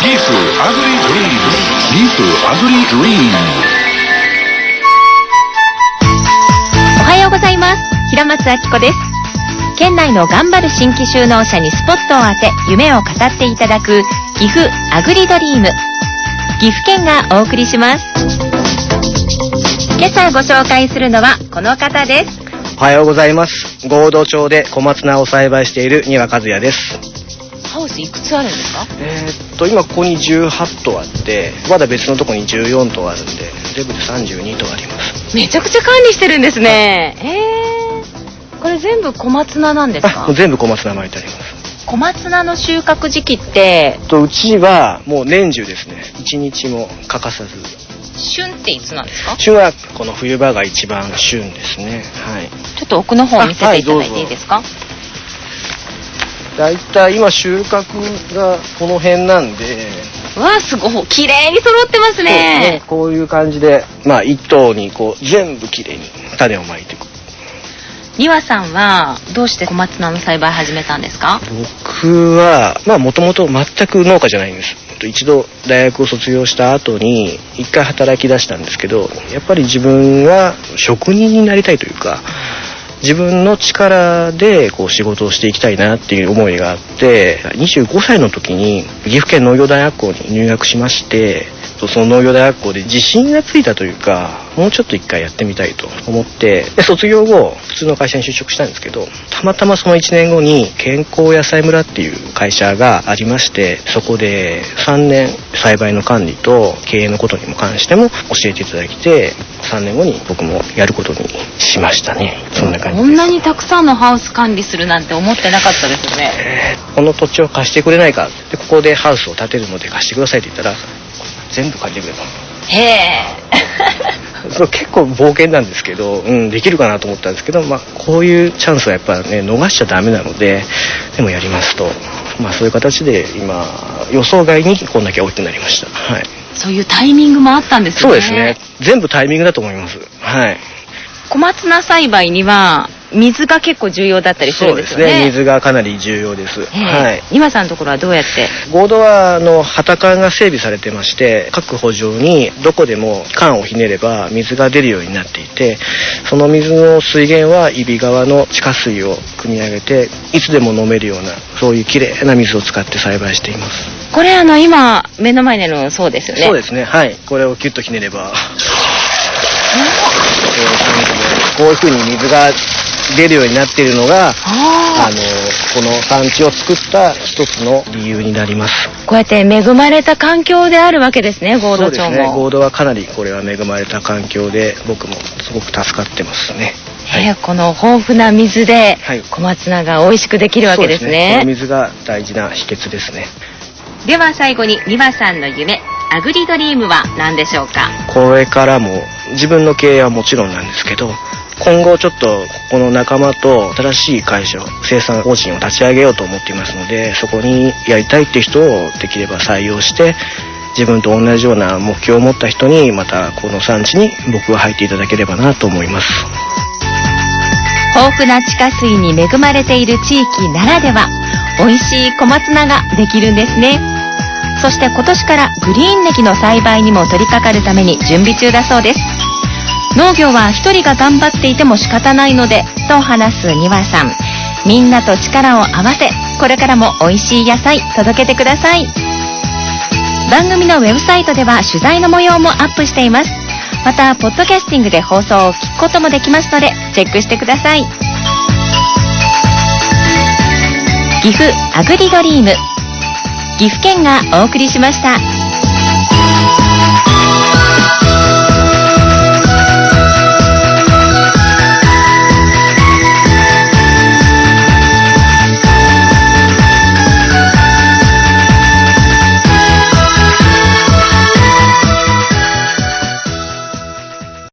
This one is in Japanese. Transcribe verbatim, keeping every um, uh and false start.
Deep Ugly Dream Deep Ugly Dream。 おはようございます。平松明子です。県内の頑張る新規就農者にスポットを当て夢を語っていただく岐阜アグリドリーム。岐阜県がお送りします。今朝ご紹介するのはこの方です。 おはようございます。合同町で小松菜を栽培している丹羽和也です。 ハウスいくつあるんですか？ えー、っと今ここにじゅうはちとうあって、まだ別のところにじゅうよんとうあるんで全部でさんじゅうにとうあります。 めちゃくちゃ管理してるんですね。えー、これ全部小松菜なんですか？ 全部小松菜巻いてあります。 小松菜の収穫時期ってとうちはもう年中ですね。一日も欠かさず。 旬っていつなんですか？ 旬はこの冬場が一番旬ですね。はい。 ちょっと奥の方を見せていただいていいですか？ だいたい今収穫がこの辺なんで、 わあすごい綺麗に揃ってますね。 そうですね。こういう感じで、まあ一頭にこう全部綺麗に種をまいていく。 丹羽さんはどうして小松菜の栽培始めたんですか？ 僕はまあもともと全く農家じゃないんです。一度大学を卒業した後に一回働き出したんですけど、やっぱり自分は職人になりたいというか、自分の力でこう仕事をしていきたいなっていう思いがあって、にじゅうごさいの時に岐阜県農業大学校に入学しまして、その農業大学校で自信がついたというか、もうちょっと一回やってみたいと思って、で卒業後普通の会社に就職したんですけど、たまたまそのいちねんごに健康野菜村っていう会社がありまして、そこでさんねん栽培の管理と経営のことにも関しても教えていただいて、さんねんごに僕もやることにしましたね。そんな感じです。 こんなにたくさんのハウス管理するなんて思ってなかったですよね。 えー、この土地を貸してくれないか、でここでハウスを建てるので貸してくださいって言ったら全部借りてくれた。 へえそう結構冒険なんですけど、うん、できるかなと思ったんですけど、まあ、こういうチャンスはやっぱね逃しちゃダメなので、でもやりますと、まあ、そういう形で今予想外にこんだけ大きくなりました。はい。 そういうタイミングもあったんですね。 そうですね。全部タイミングだと思います。はい。 小松菜栽培には水が結構重要だったりするんですよね。 そうですね。水がかなり重要です。はい。 丹羽さんのところはどうやって？ 合同はあの旗管が整備されてまして、各圃場にどこでも管をひねれば水が出るようになっていて、その水の水源は揖斐川の地下水を汲み上げていつでも飲めるような、そういうきれいな水を使って栽培しています。 これあの今目の前にあるのそうですよね。 そうですね。はい。これをキュッとひねれば、こういう風に水が出るようになっているのが、あのこの産地を作った一つの理由になります。 こうやって恵まれた環境であるわけですね、合同町も。 そうですね。合同はかなりこれは恵まれた環境で、僕もすごく助かってますね。 はい、この豊富な水で小松菜が美味しくできるわけですね。 そうですね。この水が大事な秘訣ですね。 では最後に丹羽さんの夢、アグリドリームは何でしょうか？ これからも自分の経営はもちろんなんですけど、今後ちょっとこの仲間と新しい会社を、生産法人を立ち上げようと思っていますので、そこにやりたいって人をできれば採用して、自分と同じような目標を持った人にまたこの産地に僕は入っていただければなと思います。 豊富な地下水に恵まれている地域ならでは、美味しい小松菜ができるんですね。そして今年からグリーンネギの栽培にも取り掛かるために準備中だそうです。農業は一人が頑張っていても仕方ないのでと話す丹羽さん、みんなと力を合わせ、これからも美味しい野菜届けてください。番組のウェブサイトでは取材の模様もアップしています。またポッドキャスティングで放送を聞くこともできますのでチェックしてください。岐阜アグリドリーム、岐阜県がお送りしました。